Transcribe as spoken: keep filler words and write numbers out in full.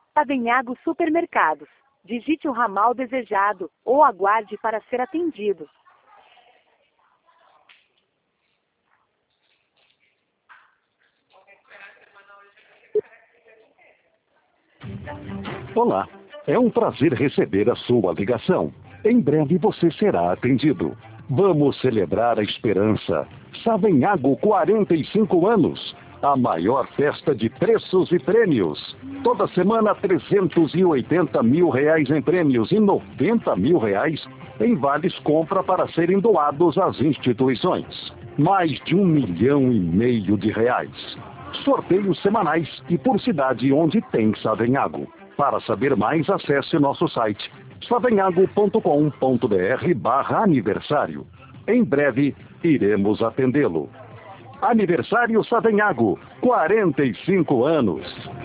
Savenhago Supermercados. Digite o ramal desejado ou aguarde para ser atendido. Olá, é um prazer receber a sua ligação. Em breve você será atendido. Vamos celebrar a esperança. Savenhago quarenta e cinco anos. A maior festa de preços e prêmios. Toda semana trezentos e oitenta mil reais em prêmios e noventa mil reais em vales compra para serem doados às instituições. Mais de um milhão e meio de reais. Sorteios semanais e por cidade onde tem Savenhago. Para saber mais, acesse nosso site savenhago ponto com ponto br barra aniversário. Em breve, iremos atendê-lo. Aniversário Savenhago, quarenta e cinco anos.